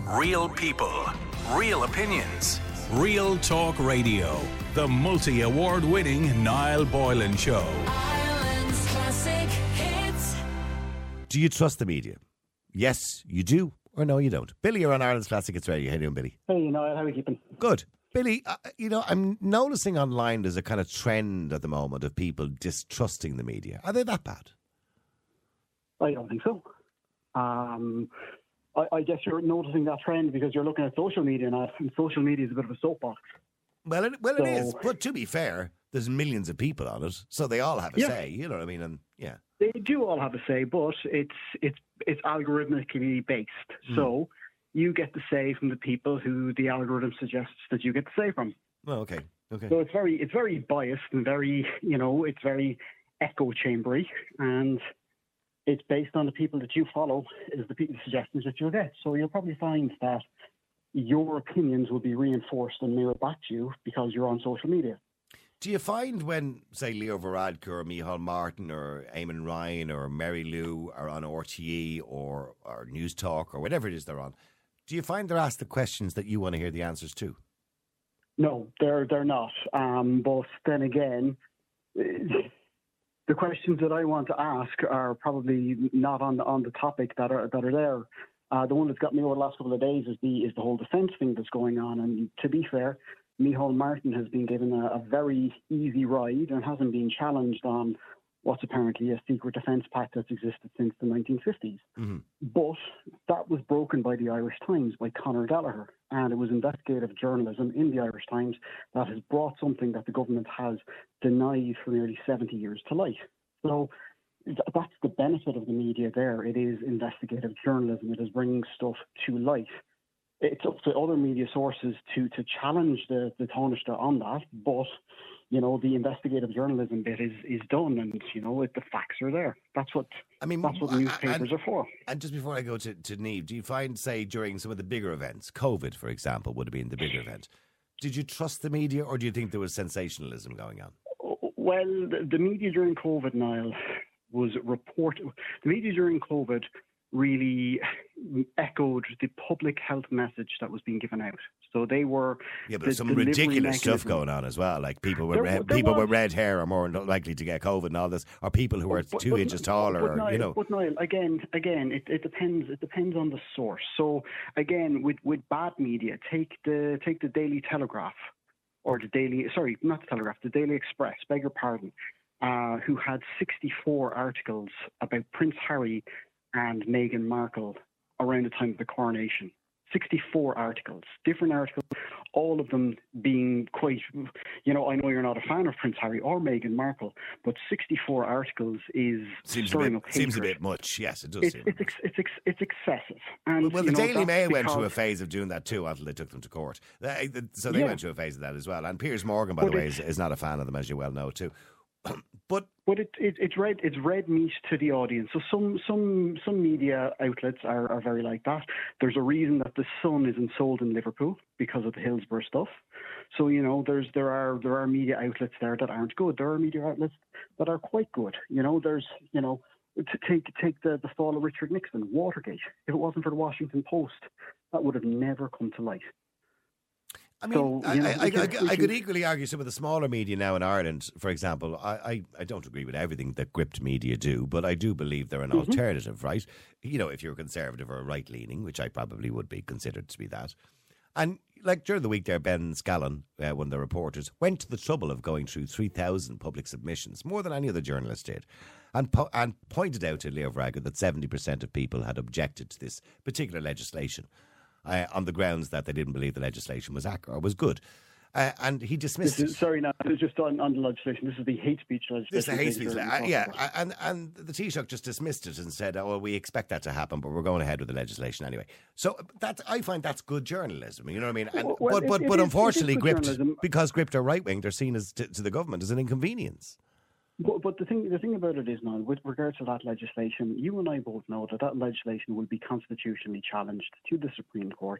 Real people, real opinions, Real Talk Radio. The multi-award winning Niall Boylan Show. Ireland's classic hits. Do you trust the media? Yes, you do, or no, you don't. Billy, you're on Ireland's Classic Hits Radio. How you doing, Billy? Hey, Niall, how are you keeping? Good. Billy, I'm noticing online there's a kind of trend at the moment of people distrusting the media. Are they that bad? I don't think so. I guess you're noticing that trend because you're looking at social media now, and social media is a bit of a soapbox. Well, it is. But to be fair, there's millions of people on it, so they all have a say. You know what I mean? And yeah, they do all have a say, but it's algorithmically based. So you get the say from the people who the algorithm suggests that you get the say from. Oh, okay. So it's very biased and very, it's very echo chambery, and it's based on the people that you follow is the suggestions that you'll get. So you'll probably find that your opinions will be reinforced and mirrored back to you because you're on social media. Do you find when, say, Leo Varadkar or Micheál Martin or Eamon Ryan or Mary Lou are on RTE or News Talk or whatever it is they're on, do you find they're asked the questions that you want to hear the answers to? No, they're not. But then again, the questions that I want to ask are probably not on the topic that are there. The one that's got me over the last couple of days is the whole defence thing that's going on. And to be fair, Micheál Martin has been given a very easy ride and hasn't been challenged on what's apparently a secret defence pact that's existed since the 1950s. Mm-hmm. But that was broken by the Irish Times, by Conor Gallagher. And it was investigative journalism in the Irish Times that has brought something that the government has denied for nearly 70 years to light. So that's the benefit of the media there. It is investigative journalism. It is bringing stuff to light. It's up to other media sources to challenge the Taoiseach on that, but the investigative journalism bit is done, and the facts are there. That's what newspapers are for. And just before I go to Niamh, do you find, say, during some of the bigger events, COVID, for example, would have been the bigger event, did you trust the media, or do you think there was sensationalism going on? Well, the media during COVID, Niall, was reported. The media during COVID really echoed the public health message that was being given out. So they were but some ridiculous stuff going on as well. Like people with red hair are more likely to get COVID and all this, or people who are 2 inches taller. But Niall, again, it depends. It depends on the source. So again, with bad media, take the Daily Telegraph or the Daily Express. Beg your pardon. Who had 64 articles about Prince Harry and Meghan Markle around the time of the coronation. 64 articles, different articles, all of them being quite, I know you're not a fan of Prince Harry or Meghan Markle, but 64 articles seems a bit much. Yes, it does. It's excessive. And, the Daily Mail went through a phase of doing that too until they took them to court. So they went through a phase of that as well. And Piers Morgan, by the way, is not a fan of them, as you well know too. But it's red meat to the audience. So some media outlets are very like that. There's a reason that the Sun isn't sold in Liverpool because of the Hillsborough stuff. So there are media outlets there that aren't good. There are media outlets that are quite good. Take the fall of Richard Nixon, Watergate. If it wasn't for the Washington Post, that would have never come to light. I mean, I could equally argue some of the smaller media now in Ireland, for example. I don't agree with everything that gripped media do, but I do believe they're an alternative, right? If you're a conservative or a right-leaning, which I probably would be considered to be that. And like during the week there, Ben Scallon, one of the reporters, went to the trouble of going through 3,000 public submissions, more than any other journalist did, and pointed out to Leo Varadkar that 70% of people had objected to this particular legislation. On the grounds that they didn't believe the legislation was accurate or was good. And he dismissed it. Sorry, no, it was just on the legislation. This is the hate speech legislation. This is the hate speech. And the Taoiseach just dismissed it and said, we expect that to happen, but we're going ahead with the legislation anyway. So I find that's good journalism, you know what I mean? And, but unfortunately, because gripped are right-wing, they're seen as to the government as an inconvenience. But the thing about it is now, with regards to that legislation, you and I both know that legislation will be constitutionally challenged to the Supreme Court,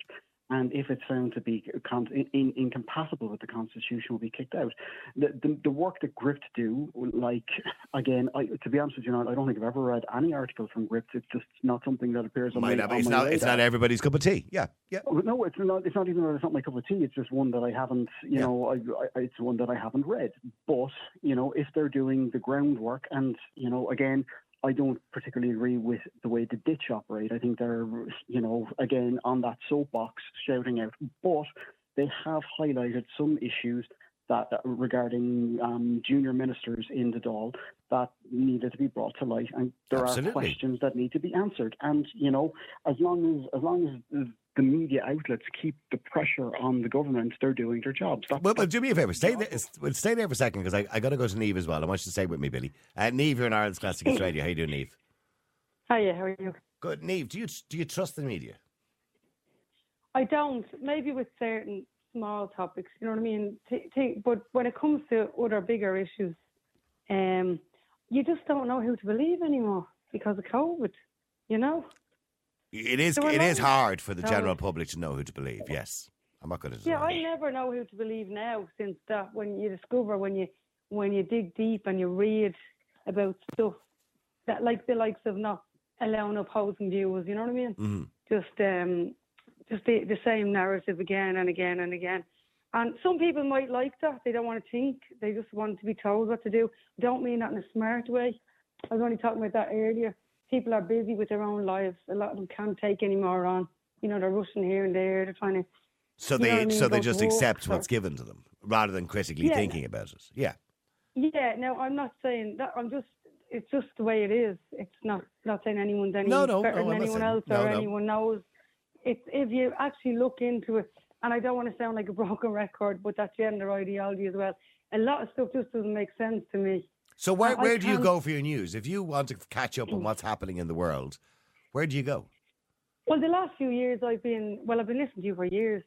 and if it's found to be incompatible with the Constitution, will be kicked out. The work that Gript do, like, again, to be honest with you, I don't think I've ever read any article from Gript. It's just not something that appears on my radar. It's not everybody's cup of tea. Yeah. No, it's not. It's not even that it's not my cup of tea. It's just one that I haven't. It's one that I haven't read. But if they're doing the groundwork, and again, I don't particularly agree with the way the Ditch operate. I think they're, again, on that soapbox shouting out. But they have highlighted some issues that regarding junior ministers in the Dáil that needed to be brought to light, and there are questions that need to be answered. And as long as the media outlets keep the pressure on the government, they're doing their jobs. Well, do me a favour. Stay there for a second, because I got to go to Niamh as well. I want you to stay with me, Billy. Niamh, you're in Ireland's Classic Hits Radio. How you doing, Niamh? Hiya, how are you? Good. Niamh, do you trust the media? I don't. Maybe with certain small topics, you know what I mean? But when it comes to other bigger issues, you just don't know who to believe anymore because of COVID, It is hard for the general public to know who to believe, yes. I'm not going to say. Yeah, I never know who to believe now, since that when you discover, when you dig deep and you read about stuff that, like the likes of not allowing opposing views, you know what I mean? Mm-hmm. Just the same narrative again and again and again. And some people might like that. They don't want to think. They just want to be told what to do. Don't mean that in a smart way. I was only talking about that earlier. People are busy with their own lives. A lot of them can't take any more on. They're rushing here and there. They're trying to... So they just accept what's given to them rather than critically thinking about it. Yeah. Yeah, no, I'm not saying that. It's just the way it is. It's not saying anyone's better than anyone else or anyone knows. It's if you actually look into it, and I don't want to sound like a broken record, but that gender ideology as well. A lot of stuff just doesn't make sense to me. So where do you go for your news? If you want to catch up on what's happening in the world, where do you go? Well, the last few years I've been listening to you for years.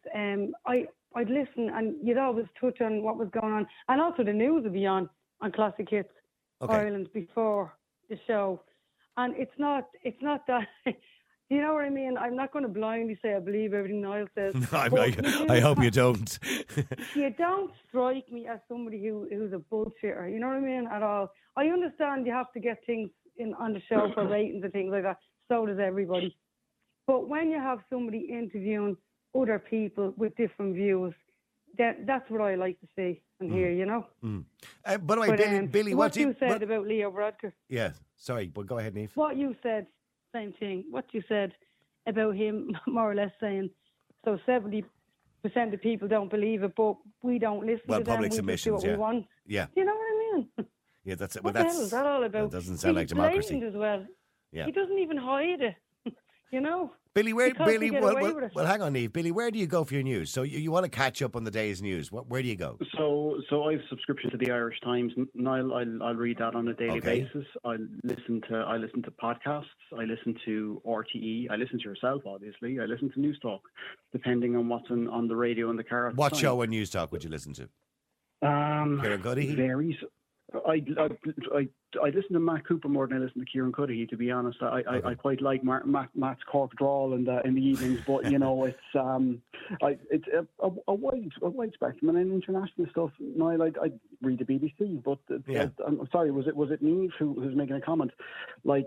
I'd listen, and you'd always touch on what was going on, and also the news would be on Classic Hits Ireland before the show. And it's not that. You know what I mean? I'm not going to blindly say I believe everything Niall says. I hope you don't. You don't strike me as somebody who's a bullshitter. You know what I mean? At all. I understand you have to get things on the show for ratings and things like that. So does everybody. But when you have somebody interviewing other people with different views, that's what I like to see and hear. By the way, Billy, what you said about Leo Varadkar? Yeah, sorry, but go ahead, Niamh. What you said. Same thing. What you said about him, more or less saying, so 70% of people don't believe it, but we don't listen to them. Well, public submissions, we want. Yeah. You know what I mean? Yeah, that's it. What the hell is that all about? That doesn't sound like democracy. He's blatant as well. Yeah. He doesn't even hide it. Billy, well, hang on, Niamh. Billy, where do you go for your news? So you want to catch up on the day's news. Where do you go? So I have subscription to the Irish Times. Niall, I'll read that on a daily basis. I listen to podcasts. I listen to RTE. I listen to yourself, obviously. I listen to News Talk, depending on what's on the radio in the car. What show on News Talk would you listen to? Kieran Cuddihy? Varies. I listen to Matt Cooper more than I listen to Kieran Cuddihy, to be honest. I quite like Matt's Cork drawl in the evenings, but it's a wide spectrum, and in international stuff. Niall, I read the BBC, but I'm sorry, was it Niamh who's making a comment? Like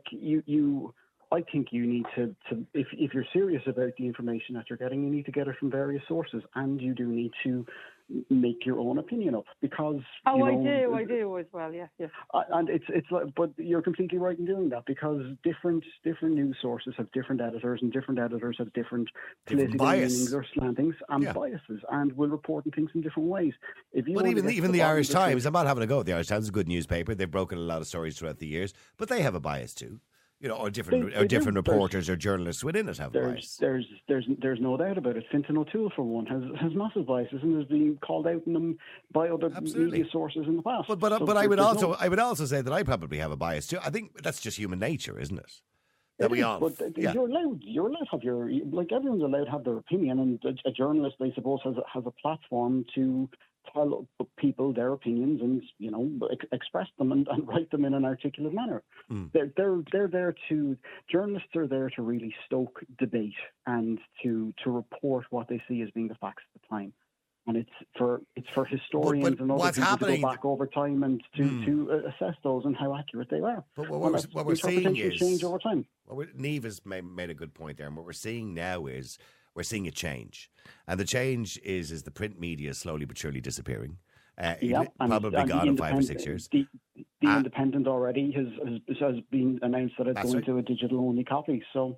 I think you need to if you're serious about the information that you're getting, you need to get it from various sources, and you do need to make your own opinion up, because I do as well. Yeah. And it's like, but you're completely right in doing that, because different news sources have different editors, and different editors have different political meanings or slantings and biases, and will report on things in different ways. But even the Irish Times, I'm not having a go at the Irish Times. It's a good newspaper. They've broken a lot of stories throughout the years, but they have a bias too. Or different reporters or journalists within it have bias. There's no doubt about it. Fintan O'Toole, for one, has massive biases and has been called out in them by other media sources in the past. But I would also say that I probably have a bias too. I think that's just human nature, isn't it? that we all. But you're allowed to have everyone's allowed to have their opinion, and a journalist, I suppose, has a platform to tell people their opinions and, express them and write them in an articulate manner. They're there journalists are there to really stoke debate and to report what they see as being the facts at the time. And it's for historians and other people to go back over time and to assess those and how accurate they are. But what we're seeing is change over time. Niamh has made a good point there, and what we're seeing now is we're seeing a change, and the change is the print media is slowly but surely disappearing. Probably gone in 5 or 6 years. The Independent already has been announced that it's going to a digital-only copy. So,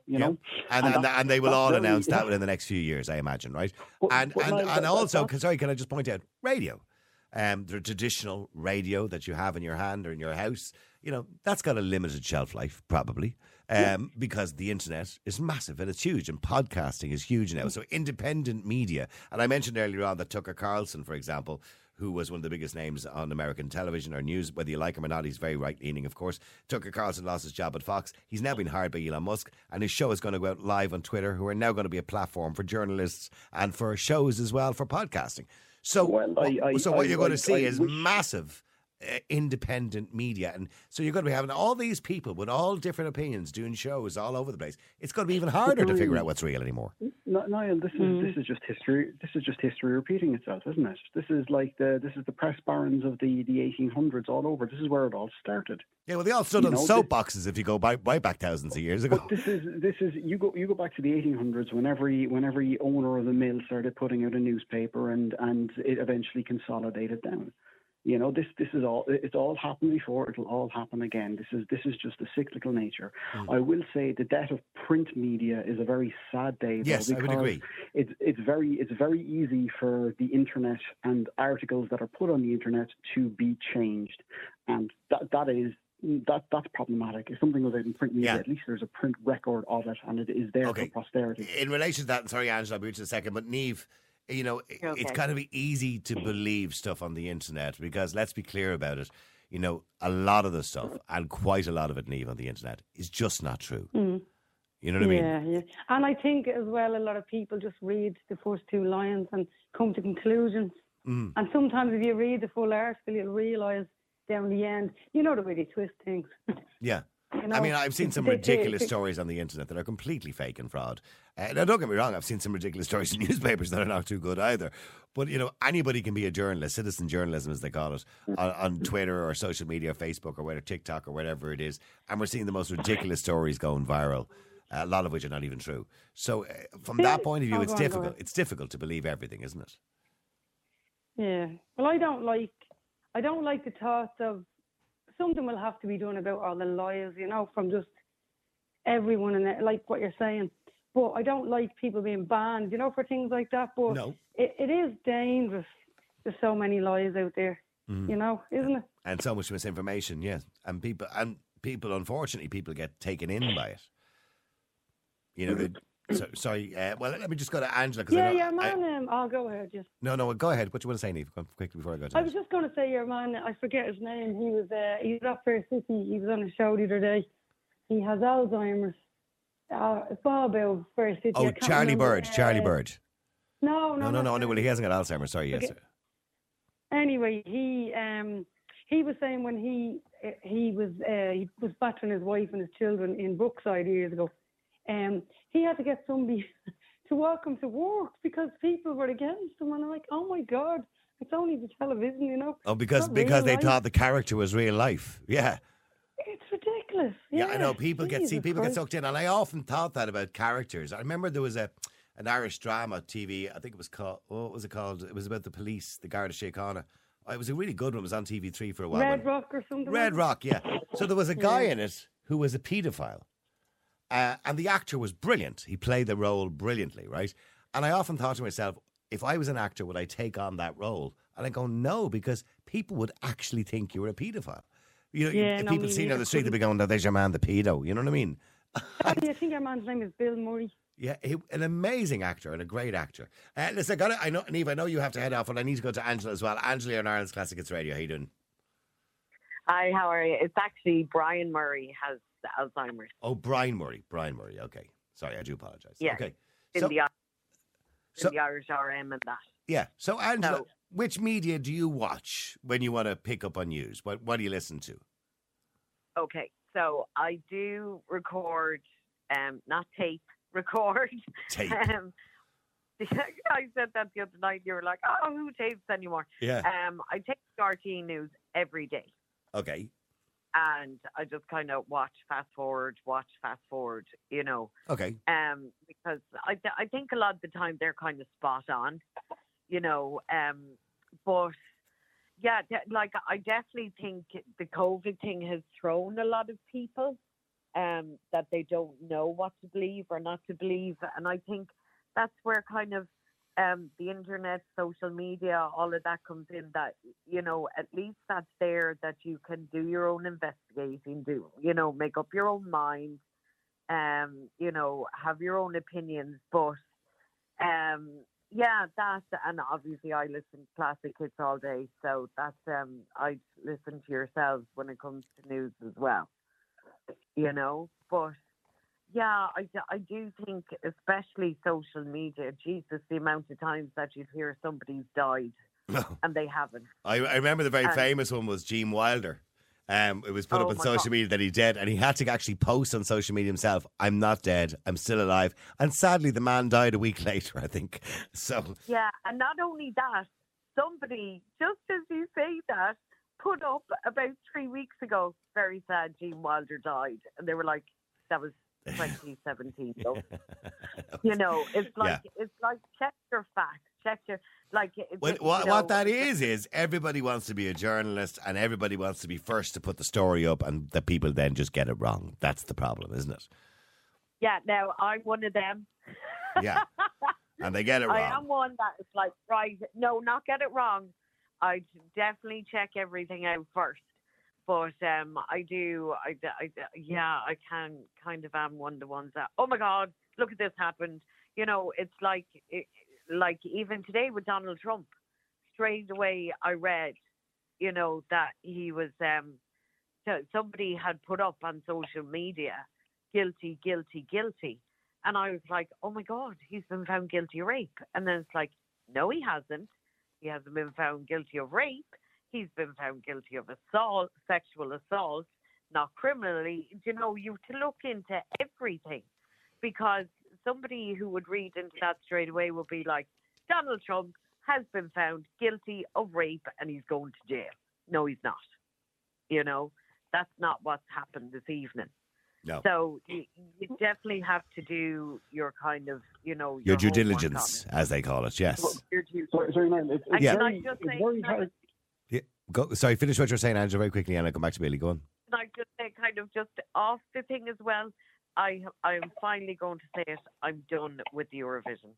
And they will all announce that within the next few years, I imagine, right? And also, sorry, can I just point out, radio. The traditional radio that you have in your hand or in your house, that's got a limited shelf life, probably, because the internet is massive and it's huge, and podcasting is huge now. So independent media, and I mentioned earlier on that Tucker Carlson, for example, who was one of the biggest names on American television or news, whether you like him or not, he's very right-leaning, of course. Tucker Carlson lost his job at Fox. He's now been hired by Elon Musk, and his show is going to go out live on Twitter, who are now going to be a platform for journalists and for shows as well for podcasting. So, what you're going to see is massive independent media, and so you're going to be having all these people with all different opinions doing shows all over the place. It's going to be even harder to figure out what's real anymore. Niall, this is just history. This is just history repeating itself, isn't it? This is the press barons of the 1800s all over. This is where it all started. Yeah, well, they all stood on soapboxes if you go back thousands of years ago. But this is you go back to the 1800s when every owner of the mill started putting out a newspaper and it eventually consolidated down. This is all. It's all happened before. It'll all happen again. This is just the cyclical nature. I will say the death of print media is a very sad day. Yes, I would agree. It's very easy for the internet and articles that are put on the internet to be changed, and that's problematic. If something goes out in print media, at least there's a print record of it, and it is there for posterity. In relation to that, and sorry, Angela, I'll be with you in a second, but Niamh, it's kind of easy to believe stuff on the internet because, let's be clear about it, a lot of the stuff, and quite a lot of it, Niamh, on the internet is just not true. You know what I mean? Yeah. And I think as well, a lot of people just read the first 2 lines and come to conclusions. And sometimes if you read the full article, you'll realise down the end, the way they twist things. Yeah. I mean, I've seen some ridiculous stories on the internet that are completely fake and fraud. Now, don't get me wrong, I've seen some ridiculous stories in newspapers that are not too good either. But, anybody can be a journalist, citizen journalism as they call it, on Twitter or social media or Facebook or whatever, TikTok or whatever it is. And we're seeing the most ridiculous stories going viral, a lot of which are not even true. So from that point of view, it's difficult. It's difficult to believe everything, isn't it? Yeah. Well, I don't like the thought of something will have to be done about all the lies, from just everyone, and like what you're saying. But I don't like people being banned, for things like that. But no. It is dangerous. There's so many lies out there, isn't it? And so much misinformation, yes. And people, unfortunately, people get taken in by it. Sorry. Well, let me just go to Angela. I'll go ahead. Just no. Go ahead. What do you want to say, Niamh? Quickly before I go to. I was just going to say your man. I forget his name. He was at Fair City. He was on a show the other day. He has Alzheimer's. Bob of Fair City. Oh, Charlie Bird. Charlie Bird. No. Well, he hasn't got Alzheimer's. Sorry. Yes. Sir. Anyway, he was saying when he was battering his wife and his children in Brookside years ago. He had to get somebody to walk him to work because people were against him, and I'm like, oh my God, it's only the television, Oh, because they thought the character was real life. Yeah. It's ridiculous. Yeah, I know. People get sucked in, and I often thought that about characters. I remember there was an Irish drama TV. I think it was called. What was it called? It was about the police, the Garda Síochána. It was a really good one. It was on TV3 for a while. Red Rock or something. Red Rock, yeah. So there was a guy in it who was a paedophile. And the actor was brilliant. He played the role brilliantly, right? And I often thought to myself, if I was an actor, would I take on that role? And I go, no, because people would actually think you were a paedophile. People see you on the street, they'd be going, there's your man, the pedo. You know what I mean? I think our man's name is Bill Murray. Yeah, an amazing actor and a great actor. Listen, Niamh, I know you have to head off, and I need to go to Angela as well. Angela on Ireland's Classic Hits Radio. How you doing? Hi, how are you? It's actually Brian Murray has Alzheimer's. Oh, Brian Murray. Okay. Sorry, I do apologise. Yeah. Okay. In the Irish RM and that. Yeah. So, Angela, which media do you watch when you want to pick up on news? What do you listen to? Okay. So I do record, not tape, record. Tape. I said that the other night. You were like, "Oh, who tapes anymore?" Yeah. I take RT News every day. Okay. And I just kind of watch fast forward, you know. Okay. Because I think a lot of the time they're kind of spot on, you know. But yeah, I definitely think the COVID thing has thrown a lot of people that they don't know what to believe or not to believe, and I think that's where kind of the internet, social media, all of that comes in, that, you know, at least that's there that you can do your own investigating, make up your own mind, you know, have your own opinions. But, yeah, that, and obviously I listen to classic hits all day, so that's, I listen to yourselves when it comes to news as well, you know, but yeah, I do think, especially social media, Jesus, the amount of times that you'd hear somebody's died and they haven't. I remember the very famous one was Gene Wilder. It was put up on social media that he dead, and he had to actually post on social media himself, "I'm not dead, I'm still alive." And sadly, the man died a week later, I think. So yeah, and not only that, somebody, just as you say that, put up about 3 weeks ago, very sad, Gene Wilder died. And they were like, that was 2017. So, you know, it's like check your facts, check your what that is everybody wants to be a journalist, and everybody wants to be first to put the story up, and the people then just get it wrong. That's the problem, isn't it? Yeah. Now I'm one of them. Yeah, and they get it wrong. I am one that is like, right, no, not get it wrong. I definitely check everything out first. But I can kind of am one of the ones that, oh my God, look at this happened. You know, it's like even today with Donald Trump, straight away I read, you know, that he was, somebody had put up on social media, guilty, guilty, guilty. And I was like, oh my God, he's been found guilty of rape. And then it's like, no, he hasn't. He hasn't been found guilty of rape. He's been found guilty of assault, sexual assault, not criminally. You know, you have to look into everything, because somebody who would read into that straight away would be like, Donald Trump has been found guilty of rape and he's going to jail. No, he's not. You know, that's not what's happened this evening. No. So you definitely have to do your kind of, you know, your due diligence, as they call it. Yes. Sorry, man. It's very hard. Yeah. Go. Sorry, finish what you're saying, Angela, very quickly, and I'll come back to Billy. Go on. Can I just say, kind of just off the thing as well, I am finally going to say it, I'm done with Eurovision.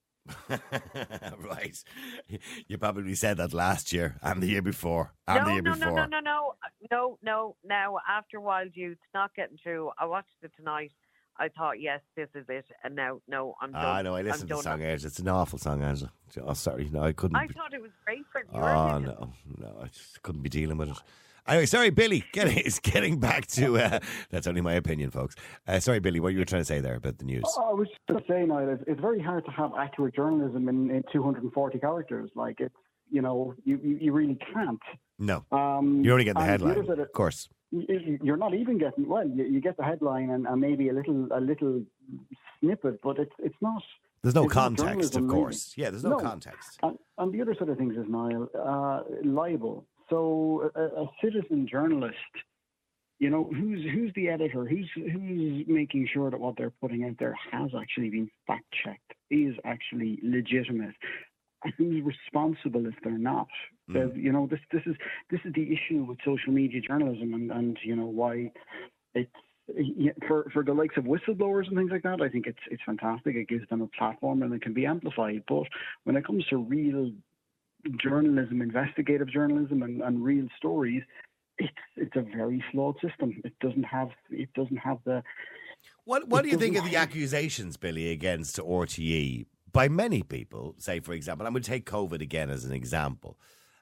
Right. You probably said that last year and the year before and the year before. No. Now, after Wild Youth not getting through, I watched it tonight. I thought, yes, this is it. And now, no, I'm done. I know, I listened to the song, Angela. It's an awful song, Angela. Oh, sorry. No, I couldn't. I thought it was great for you. Oh, no, I just couldn't be dealing with it. Anyway, sorry, Billy. Getting back to that's only my opinion, folks. Sorry, Billy, what you were trying to say there about the news? I was just saying, it's very hard to have accurate journalism in 240 characters. Like, it's, you know, you really can't. No, you're only getting the headline, of course. You're not even getting, you get the headline and maybe a little snippet, but it's not. There's no context, of course. Really. Yeah, there's no context. And the other sort of things is, Niall, libel. So a citizen journalist, you know, who's the editor? Who's making sure that what they're putting out there has actually been fact checked, is actually legitimate, and who's responsible if they're not? You know, this is the issue with social media journalism, and you know why it's for the likes of whistleblowers and things like that. I think it's fantastic. It gives them a platform and it can be amplified. But when it comes to real journalism, investigative journalism, and real stories, it's a very flawed system. It doesn't have the. What do you think of the accusations, Billy, against RTE by many people? Say, for example, I'm going to take COVID again as an example.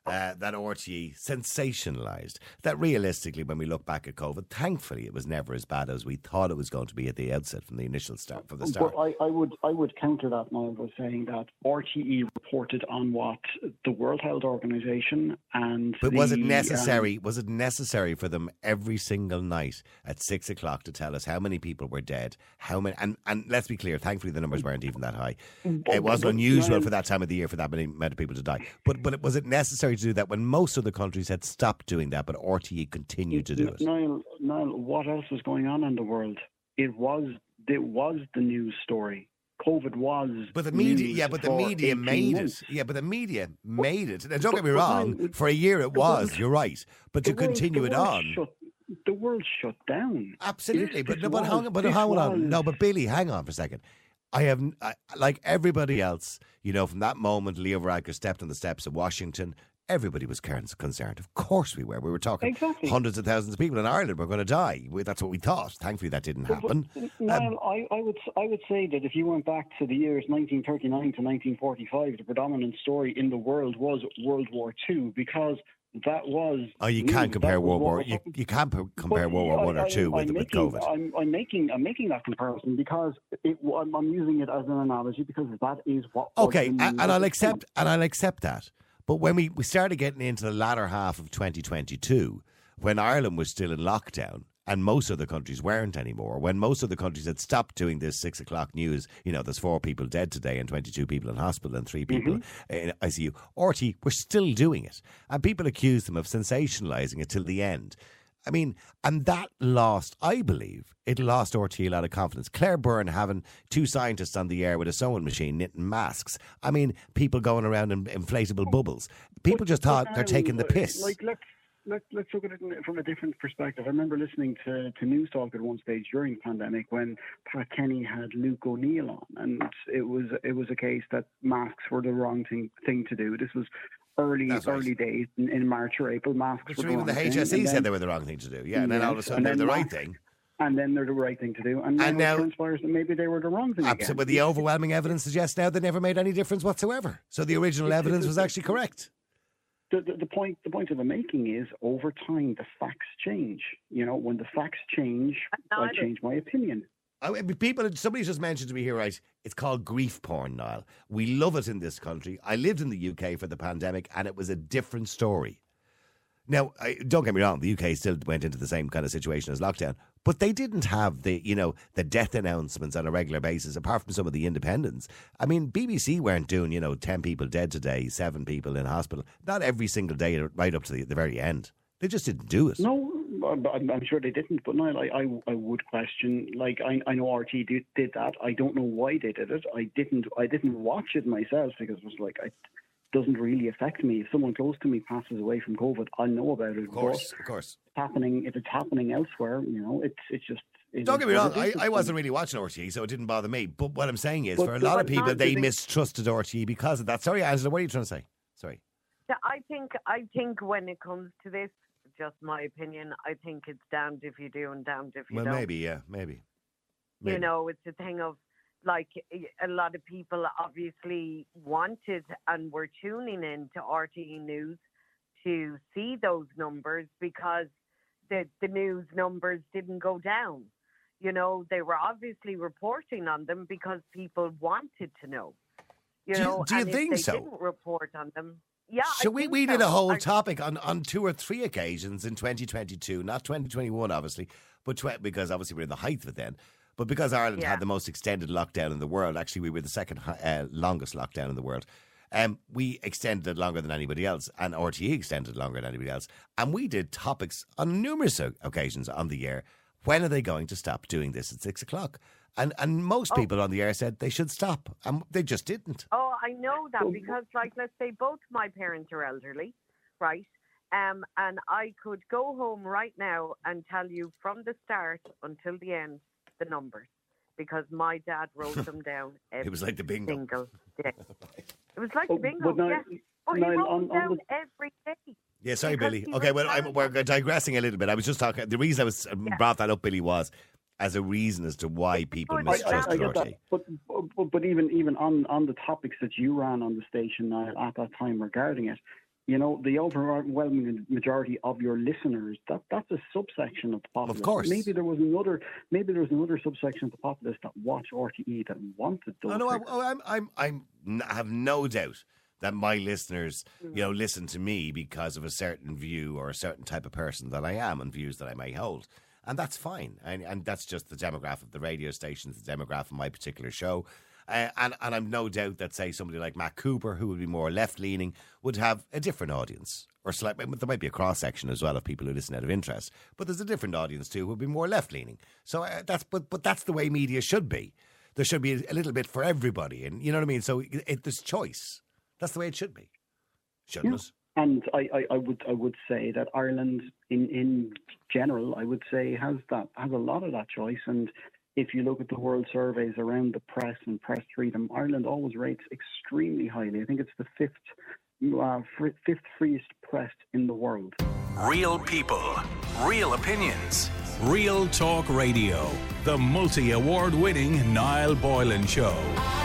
that RTE sensationalised. That realistically, when we look back at COVID, thankfully it was never as bad as we thought it was going to be at the outset from the initial start. From the start. But I would counter that, Niall, by saying that RTE reported on what the World Health Organization and. But was it necessary? Was it necessary for them every single night at 6 o'clock to tell us how many people were dead? How many? And let's be clear. Thankfully, the numbers weren't even that high. It wasn't unusual for that time of the year for that many amount of people to die. But was it necessary to do that when most other countries had stopped doing that, but RTE continued to do it? Niall, what else was going on in the world? It was the news story. COVID was. But the media, but the media made it. Yeah, but the media made it. And don't get me wrong. For a year, it was. You're right. But to continue it on. The world shut down. Absolutely, but hang on. No, but Billy, hang on for a second. I have, like everybody else, from that moment Leo Varadkar stepped on the steps of Washington, everybody was concerned. Of course we were. We were talking hundreds of thousands of people in Ireland were going to die. That's what we thought. Thankfully, that didn't happen. Well, I would say that if you went back to the years 1939 to 1945, the predominant story in the world was World War II, because that was. Oh, you can't compare World War. You can't compare World War One or Two with COVID. I'm making that comparison because I'm using it as an analogy because that is what. Okay, and I'll accept that. But when we started getting into the latter half of 2022, when Ireland was still in lockdown and most other countries weren't anymore, when most other countries had stopped doing this 6 o'clock news, there's 4 people dead today and 22 people in hospital and 3 people in ICU, RTE were still doing it. And people accused them of sensationalising it till the end. I mean, and that lost, I believe, it lost RTE a lot of confidence. Claire Byrne having 2 scientists on the air with a sewing machine knitting masks. I mean, people going around in inflatable bubbles. People just thought they're taking the piss. Let's look at it from a different perspective. I remember listening to News Talk at one stage during the pandemic when Pat Kenny had Luke O'Neill on, and it was a case that masks were the wrong thing to do. This was early days in March or April. Masks were even the HSE said they were the wrong thing to do. Yeah, and then all of a sudden they're the right thing. And then they're the right thing to do. And now it transpires that maybe they were the wrong thing. Absolutely. But the overwhelming evidence suggests now they never made any difference whatsoever. So the original evidence was actually correct. The point that I'm making is, over time, the facts change. When the facts change, I change my opinion. Somebody just mentioned to me here, right? It's called grief porn, Niall. We love it in this country. I lived in the UK for the pandemic, and it was a different story. Now, don't get me wrong, the UK still went into the same kind of situation as lockdown, but they didn't have the death announcements on a regular basis, apart from some of the independents. I mean, BBC weren't doing, 10 people dead today, 7 people in hospital. Not every single day, right up to the very end. They just didn't do it. No, I'm sure they didn't. But Niall, I would question. Like, I know RT did that. I don't know why they did it. I didn't watch it myself because it was like doesn't really affect me. If someone close to me passes away from COVID, I'll know about it. Of course. If it's happening elsewhere, it's just. Don't get me wrong, I wasn't really watching RTE, so it didn't bother me. But what I'm saying is, for a lot of people, they mistrusted RTE because of that. Sorry, Angela, what are you trying to say? Sorry. Yeah, I think when it comes to this, just my opinion, I think it's damned if you do and damned if you don't. Well, maybe. It's a thing of, like, a lot of people obviously wanted and were tuning in to RTE News to see those numbers because the news numbers didn't go down. They were obviously reporting on them because people wanted to know. Do you think so? Didn't report on them. Yeah. So we did a whole topic on 2 or 3 occasions in 2022, not 2021, obviously, but because obviously we're in the height of it then. But because Ireland had the most extended lockdown in the world, actually we were the second longest lockdown in the world. We extended it longer than anybody else, and RTE extended it longer than anybody else. And we did topics on numerous occasions on the air. When are they going to stop doing this at 6 o'clock? And most people on the air said they should stop, and they just didn't. Oh, I know that because, like, let's say both my parents are elderly, right? And I could go home right now and tell you from the start until the end the numbers because my dad wrote them down every it was like the bingo. Single day. It was like the bingo, yeah. Oh, he wrote them down every day. Yeah, sorry, Billy. Okay, well, we're digressing a little bit. I was just talking. The reason I was brought that up, Billy, was as a reason as to why people mistrusted RTE. But even on the topics that you ran on the station at that time regarding it, You know, the overwhelming majority of your listeners, that's a subsection of the populace. Of course. Maybe there was another subsection of the populace that watched RTE that wanted those. I have no doubt that my listeners, listen to me because of a certain view or a certain type of person that I am and views that I may hold. And that's fine. And that's just the demographic of the radio stations, the demographic of my particular show. And I've no doubt that, say, somebody like Matt Cooper, who would be more left-leaning, would have a different audience. Or there might be a cross-section as well of people who listen out of interest. But there's a different audience, too, who would be more left-leaning. So that's the way media should be. There should be a little bit for everybody. And you know what I mean? So there's choice. That's the way it should be. Shouldn't it? And I would say that Ireland, in general, I would say has a lot of that choice. And if you look at the world surveys around the press and press freedom, Ireland always rates extremely highly. I think it's the fifth freest press in the world. Real people, real opinions, Real Talk Radio. The multi-award winning Niall Boylan Show.